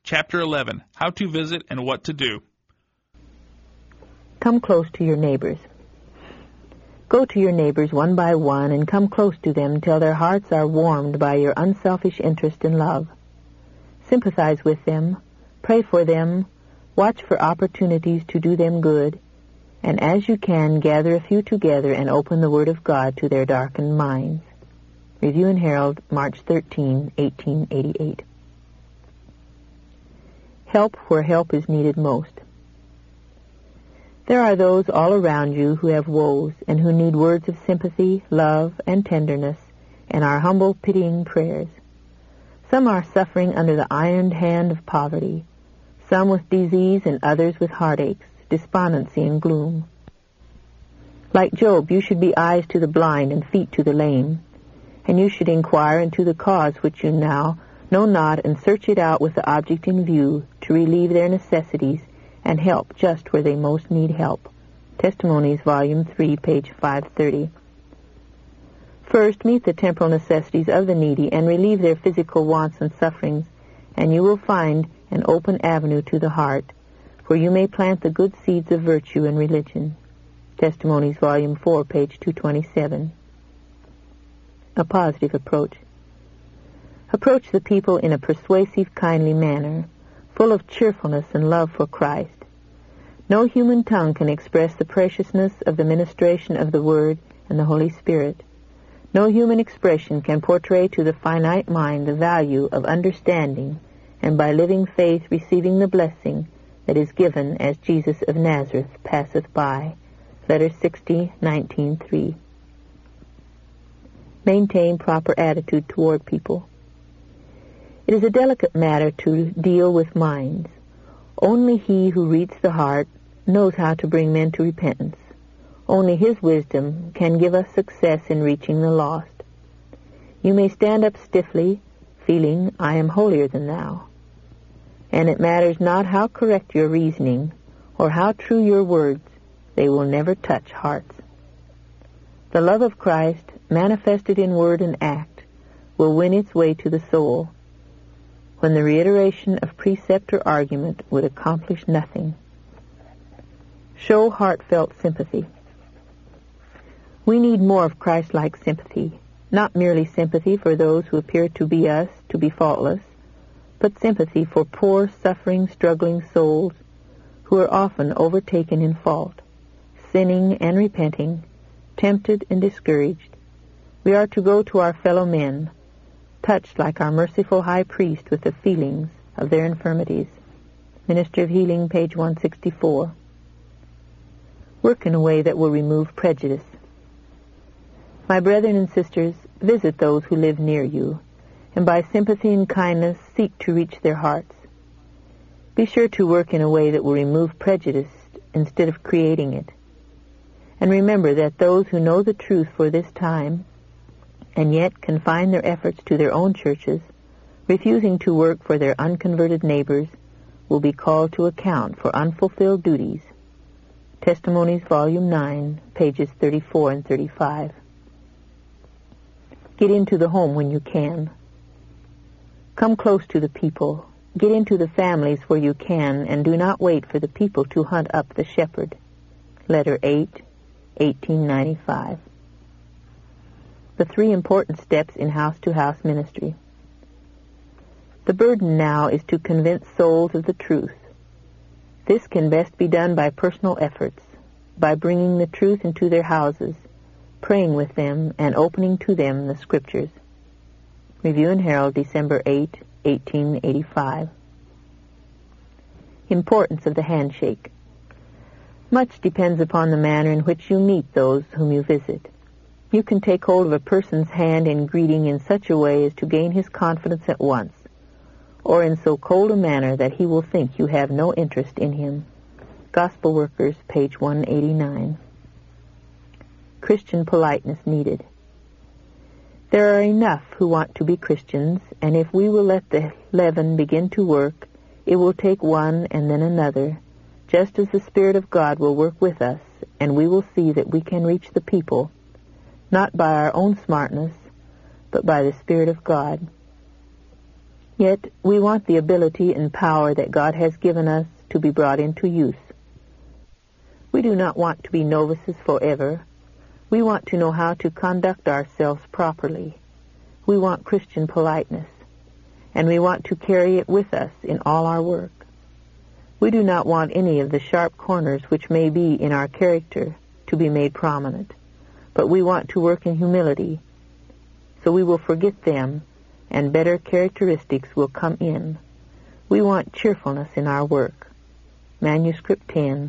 Chapter 11, How to Visit and What to Do. Come close to your neighbors. Go to your neighbors one by one and come close to them till their hearts are warmed by your unselfish interest and love. Sympathize with them, pray for them, watch for opportunities to do them good, and as you can, gather a few together and open the Word of God to their darkened minds. Review and Herald, March 13, 1888. Help where help is needed most. There are those all around you who have woes and who need words of sympathy, love, and tenderness, and our humble, pitying prayers. Some are suffering under the iron hand of poverty, some with disease and others with heartaches, despondency, and gloom. Like Job, you should be eyes to the blind and feet to the lame, and you should inquire into the cause which you now know not and search it out with the object in view to relieve their necessities and help just where they most need help. Testimonies, Volume 3, page 530. First, meet the temporal necessities of the needy and relieve their physical wants and sufferings, and you will find an open avenue to the heart, where you may plant the good seeds of virtue and religion. Testimonies, Volume 4, page 227. A positive approach. Approach the people in a persuasive, kindly manner, full of cheerfulness and love for Christ. No human tongue can express the preciousness of the ministration of the Word and the Holy Spirit. No human expression can portray to the finite mind the value of understanding and by living faith receiving the blessing that is given as Jesus of Nazareth passeth by. Letter 60, 19:3. Maintain proper attitude toward people. It is a delicate matter to deal with minds. Only he who reads the heart knows how to bring men to repentance. Only his wisdom can give us success in reaching the lost. You may stand up stiffly, feeling, I am holier than thou. And it matters not how correct your reasoning or how true your words, they will never touch hearts. The love of Christ, manifested in word and act, will win its way to the soul, when the reiteration of precept or argument would accomplish nothing. Show heartfelt sympathy. We need more of Christ-like sympathy, not merely sympathy for those who appear to be us, to be faultless, but sympathy for poor, suffering, struggling souls who are often overtaken in fault, sinning and repenting, tempted and discouraged. We are to go to our fellow men, touched like our merciful high priest with the feelings of their infirmities. Minister of Healing, page 164. Work in a way that will remove prejudice. My brethren and sisters, visit those who live near you, and by sympathy and kindness seek to reach their hearts. Be sure to work in a way that will remove prejudice instead of creating it. And remember that those who know the truth for this time and yet confine their efforts to their own churches, refusing to work for their unconverted neighbors, will be called to account for unfulfilled duties. Testimonies, Volume 9, pages 34 and 35. Get into the home when you can. Come close to the people. Get into the families where you can, and do not wait for the people to hunt up the shepherd. Letter 8, 1895. The 3 important steps in house-to-house ministry. The burden now is to convince souls of the truth. This can best be done by personal efforts, by bringing the truth into their houses, praying with them, and opening to them the Scriptures. Review and Herald, December 8, 1885. Importance of the handshake. Much depends upon the manner in which you meet those whom you visit. You can take hold of a person's hand in greeting in such a way as to gain his confidence at once, or in so cold a manner that he will think you have no interest in him. Gospel Workers, page 189. Christian politeness needed. There are enough who want to be Christians, and if we will let the leaven begin to work, it will take one and then another, just as the Spirit of God will work with us, and we will see that we can reach the people, not by our own smartness, but by the Spirit of God. Yet we want the ability and power that God has given us to be brought into use. We do not want to be novices forever. We want to know how to conduct ourselves properly. We want Christian politeness, and we want to carry it with us in all our work. We do not want any of the sharp corners which may be in our character to be made prominent, but we want to work in humility, so we will forget them and better characteristics will come in. We want cheerfulness in our work. Manuscript 10,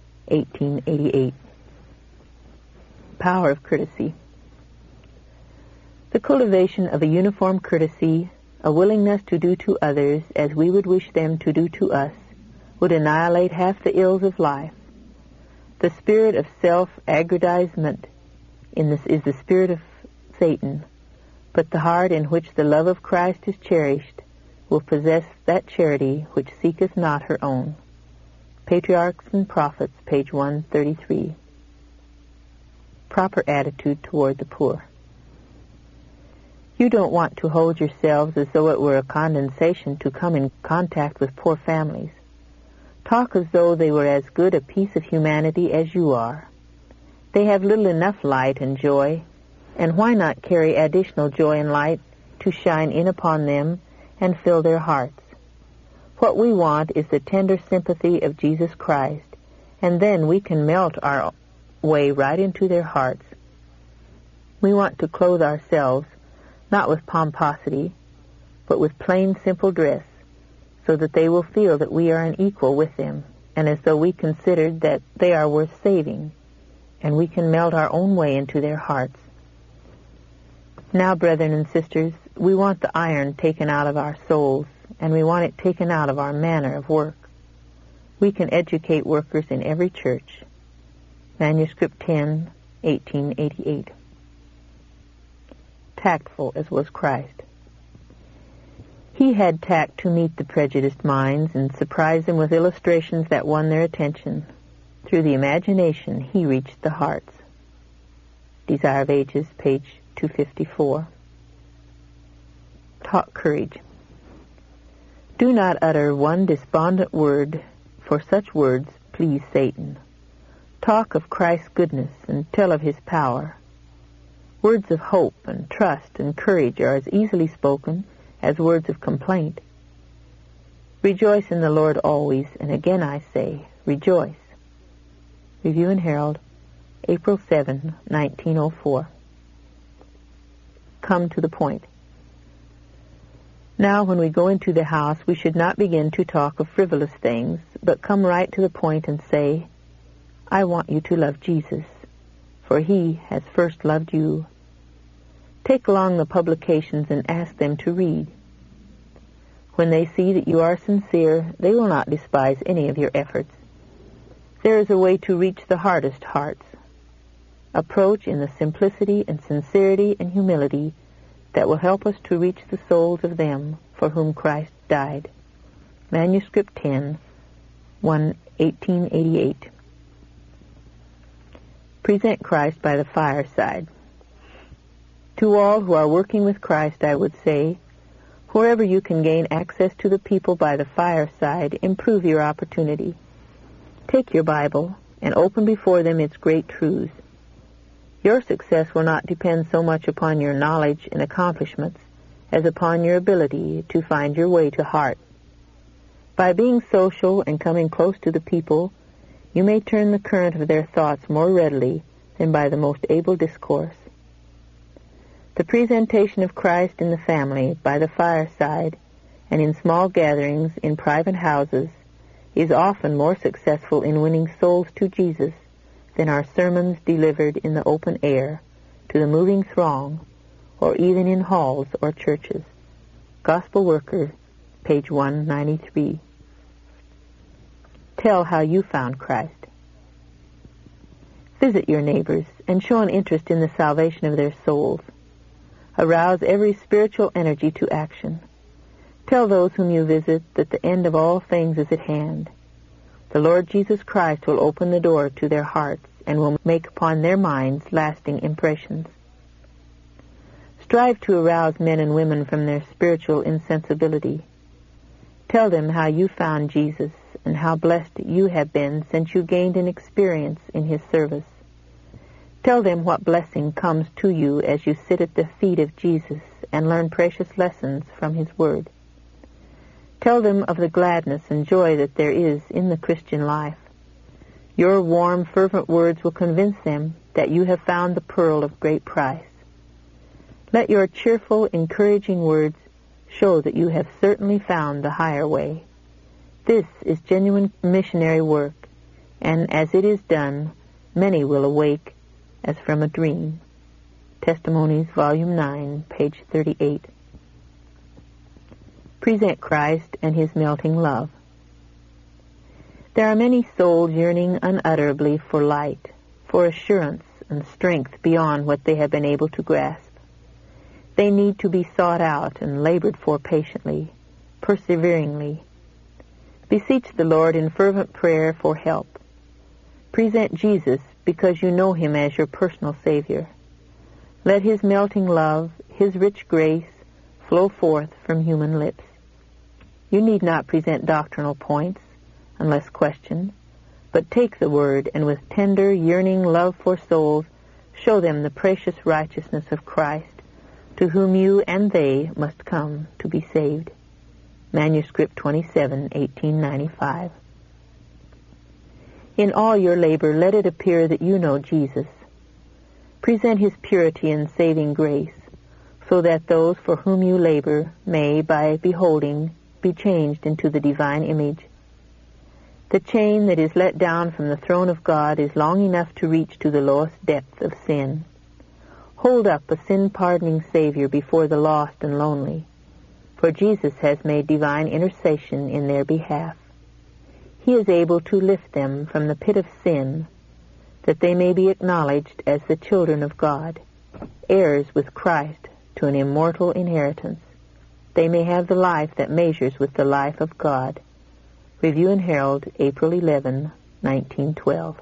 1888. Power of courtesy. The cultivation of a uniform courtesy, a willingness to do to others as we would wish them to do to us, would annihilate half the ills of life. The spirit of self-aggrandizement is the spirit of Satan, but the heart in which the love of Christ is cherished will possess that charity which seeketh not her own. Patriarchs and Prophets, page 133. Proper attitude toward the poor. You don't want to hold yourselves as though it were a condescension to come in contact with poor families. Talk as though they were as good a piece of humanity as you are. They have little enough light and joy, and why not carry additional joy and light to shine in upon them and fill their hearts? What we want is the tender sympathy of Jesus Christ, and then we can melt our way right into their hearts. We want to clothe ourselves not with pomposity, but with plain, simple dress, so that they will feel that we are an equal with them, and as though we considered that they are worth saving, and we can melt our own way into their hearts. Now, brethren and sisters, we want the iron taken out of our souls, and we want it taken out of our manner of work. We can educate workers in every church. Manuscript 10, 1888. Tactful as was Christ. He had tact to meet the prejudiced minds and surprise them with illustrations that won their attention. Through the imagination, he reached the hearts. Desire of Ages, page 254. Talk courage. Do not utter one despondent word, for such words please Satan. Talk of Christ's goodness and tell of his power. Words of hope and trust and courage are as easily spoken as words of complaint. Rejoice in the Lord always, and again I say, rejoice. Review and Herald, April 7, 1904. Come to the point. Now, when we go into the house, we should not begin to talk of frivolous things, but come right to the point and say, I want you to love Jesus, for he has first loved you. Take along the publications and ask them to read. When they see that you are sincere, they will not despise any of your efforts. There is a way to reach the hardest hearts. Approach in the simplicity and sincerity and humility that will help us to reach the souls of them for whom Christ died. Manuscript 10, 1888. Present Christ by the fireside. To all who are working with Christ, I would say, wherever you can gain access to the people by the fireside, improve your opportunity. Take your Bible and open before them its great truths. Your success will not depend so much upon your knowledge and accomplishments as upon your ability to find your way to heart. By being social and coming close to the people, you may turn the current of their thoughts more readily than by the most able discourse. The presentation of Christ in the family, by the fireside, and in small gatherings in private houses, is often more successful in winning souls to Jesus than our sermons delivered in the open air to the moving throng, or even in halls or churches. Gospel Worker, page 193. Tell how you found Christ. Visit your neighbors and show an interest in the salvation of their souls. Arouse every spiritual energy to action. Tell those whom you visit that the end of all things is at hand. The Lord Jesus Christ will open the door to their hearts and will make upon their minds lasting impressions. Strive to arouse men and women from their spiritual insensibility. Tell them how you found Jesus and how blessed you have been since you gained an experience in his service. Tell them what blessing comes to you as you sit at the feet of Jesus and learn precious lessons from his word. Tell them of the gladness and joy that there is in the Christian life. Your warm, fervent words will convince them that you have found the pearl of great price. Let your cheerful, encouraging words show that you have certainly found the higher way. This is genuine missionary work, and as it is done, many will awake as from a dream. Testimonies, Volume 9, page 38. Present Christ and his melting love. There are many souls yearning unutterably for light, for assurance and strength beyond what they have been able to grasp. They need to be sought out and labored for patiently, perseveringly. Beseech the Lord in fervent prayer for help. Present Jesus because you know him as your personal Savior. Let his melting love, his rich grace, flow forth from human lips. You need not present doctrinal points, unless questioned, but take the word and with tender, yearning love for souls, show them the precious righteousness of Christ, to whom you and they must come to be saved. Manuscript 27, 1895. In all your labor, let it appear that you know Jesus. Present his purity and saving grace, so that those for whom you labor may, by beholding, be changed into the divine image. The chain that is let down from the throne of God is long enough to reach to the lowest depth of sin. Hold up a sin-pardoning Savior before the lost and lonely, for Jesus has made divine intercession in their behalf. He is able to lift them from the pit of sin, that they may be acknowledged as the children of God, heirs with Christ to an immortal inheritance. They may have the life that measures with the life of God. Review and Herald, April 11, 1912.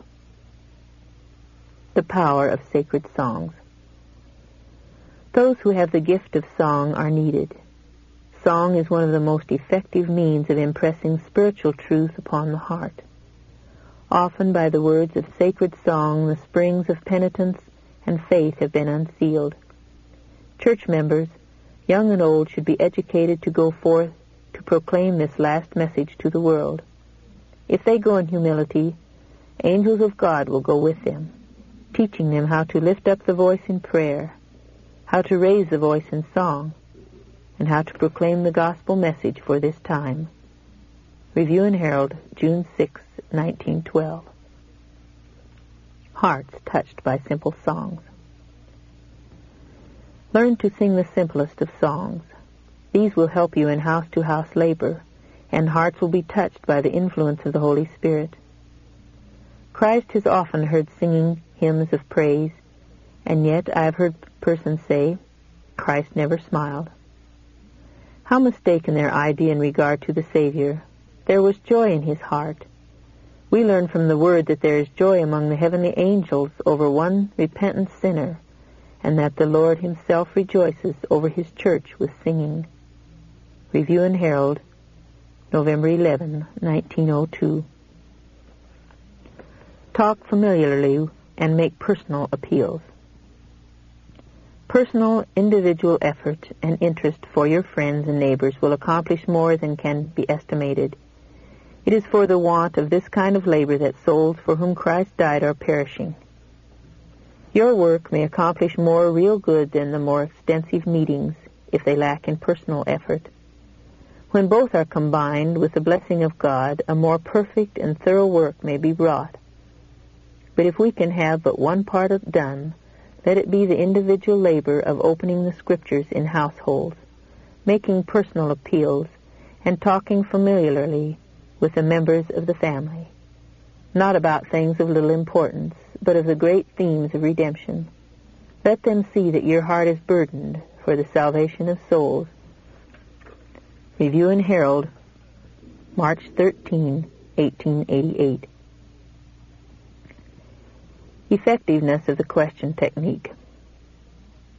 The power of sacred songs. Those who have the gift of song are needed. Song is one of the most effective means of impressing spiritual truth upon the heart. Often by the words of sacred song, the springs of penitence and faith have been unsealed. Church members, young and old, should be educated to go forth to proclaim this last message to the world. If they go in humility, angels of God will go with them, teaching them how to lift up the voice in prayer, how to raise the voice in song, and how to proclaim the gospel message for this time. Review and Herald, June 6, 1912. Hearts touched by simple songs. Learn to sing the simplest of songs. These will help you in house-to-house labor, and hearts will be touched by the influence of the Holy Spirit. Christ is often heard singing hymns of praise, and yet I have heard persons say, Christ never smiled. How mistaken their idea in regard to the Savior. There was joy in his heart. We learn from the Word that there is joy among the heavenly angels over one repentant sinner, and that the Lord himself rejoices over his church with singing. Review and Herald, November 11, 1902. Talk familiarly and make personal appeals. Personal, individual effort and interest for your friends and neighbors will accomplish more than can be estimated. It is for the want of this kind of labor that souls for whom Christ died are perishing. Your work may accomplish more real good than the more extensive meetings if they lack in personal effort. When both are combined with the blessing of God, a more perfect and thorough work may be wrought. But if we can have but one part done, let it be the individual labor of opening the Scriptures in households, making personal appeals, and talking familiarly with the members of the family, not about things of little importance, but of the great themes of redemption. Let them see that your heart is burdened for the salvation of souls. Review and Herald, March 13, 1888. Effectiveness of the question technique.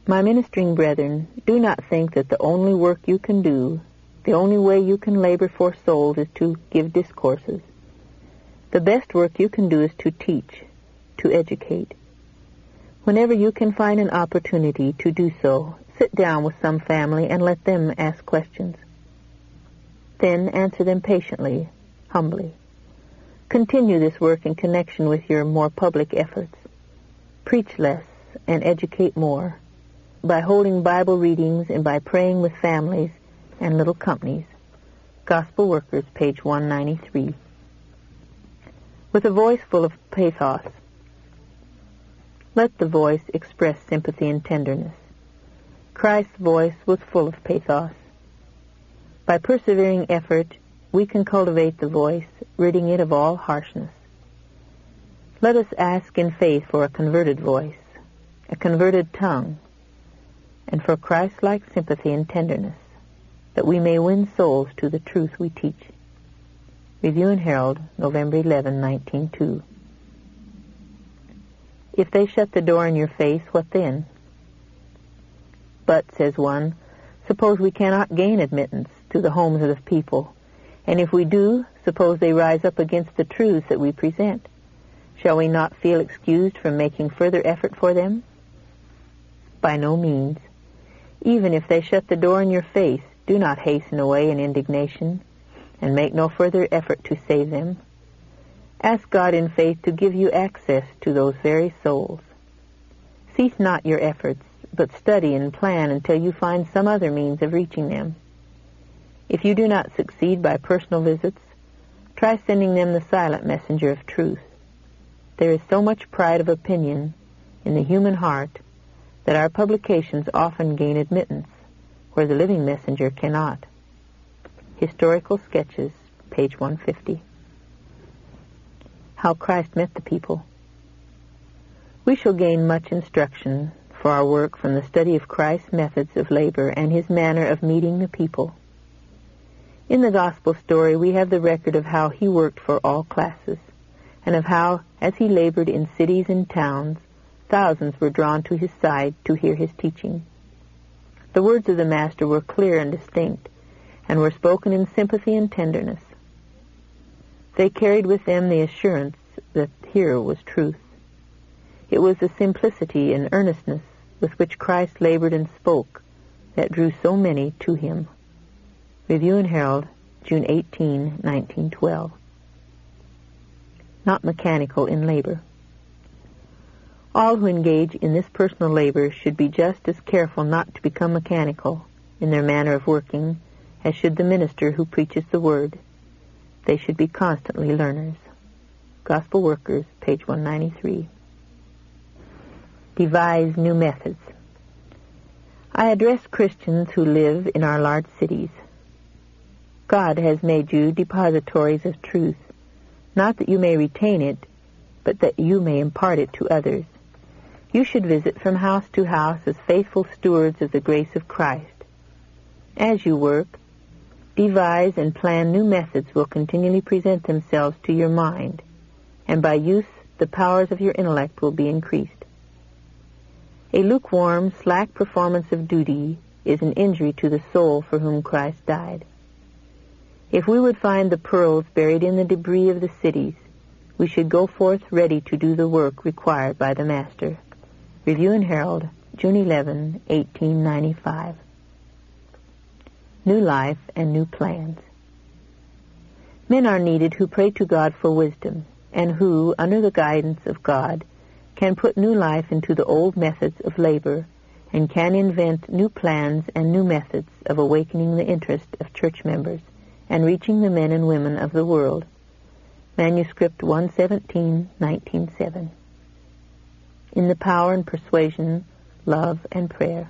My ministering brethren, do not think that the only work you can do, the only way you can labor for souls is to give discourses. The best work you can do is to teach, to educate. Whenever you can find an opportunity to do so, sit down with some family and let them ask questions. Then answer them patiently, humbly. Continue this work in connection with your more public efforts. Preach less and educate more by holding Bible readings and by praying with families and little companies. Gospel Workers, page 193. With a voice full of pathos, let the voice express sympathy and tenderness. Christ's voice was full of pathos. By persevering effort, we can cultivate the voice, ridding it of all harshness. Let us ask in faith for a converted voice, a converted tongue, and for Christ-like sympathy and tenderness, that we may win souls to the truth we teach. Review and Herald, November 11, 1902. If they shut the door in your face, what then? But, says one, suppose we cannot gain admittance to the homes of the people, and if we do, suppose they rise up against the truths that we present. Shall we not feel excused from making further effort for them? By no means. Even if they shut the door in your face, do not hasten away in indignation, and make no further effort to save them. Ask God in faith to give you access to those very souls. Cease not your efforts, but study and plan until you find some other means of reaching them. If you do not succeed by personal visits, try sending them the silent messenger of truth. There is so much pride of opinion in the human heart that our publications often gain admittance where the living messenger cannot. Historical Sketches, page 150. How Christ Met the People. We shall gain much instruction for our work from the study of Christ's methods of labor and his manner of meeting the people. In the Gospel story, we have the record of how he worked for all classes, and of how, as he labored in cities and towns, thousands were drawn to his side to hear his teaching. The words of the Master were clear and distinct, and were spoken in sympathy and tenderness. They carried with them the assurance that here was truth. It was the simplicity and earnestness with which Christ labored and spoke that drew so many to him. Review and Herald, June 18, 1912. Not mechanical in labor. All who engage in this personal labor should be just as careful not to become mechanical in their manner of working as should the minister who preaches the word. They should be constantly learners. Gospel Workers, page 193. Devise new methods. I address Christians who live in our large cities. God has made you depositories of truth, not that you may retain it, but that you may impart it to others. You should visit from house to house as faithful stewards of the grace of Christ. As you work, devise and plan new methods will continually present themselves to your mind, and by use the powers of your intellect will be increased. A lukewarm, slack performance of duty is an injury to the soul for whom Christ died. If we would find the pearls buried in the debris of the cities, we should go forth ready to do the work required by the Master. Review and Herald, June 11, 1895. New life and new plans. Men are needed who pray to God for wisdom, and who, under the guidance of God, can put new life into the old methods of labor, and can invent new plans and new methods of awakening the interest of church members and reaching the men and women of the world. Manuscript 117, 1907. In the power and persuasion, love and prayer.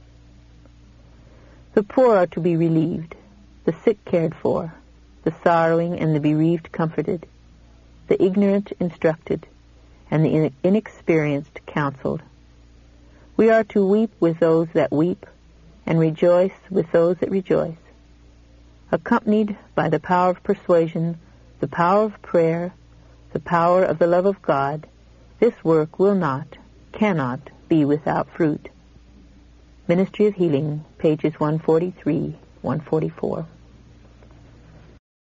The poor are to be relieved, the sick cared for, the sorrowing and the bereaved comforted, the ignorant instructed, and the inexperienced counseled. We are to weep with those that weep, and rejoice with those that rejoice. Accompanied by the power of persuasion, the power of prayer, the power of the love of God, this work will not, cannot be without fruit. Ministry of Healing, pages 143, 144.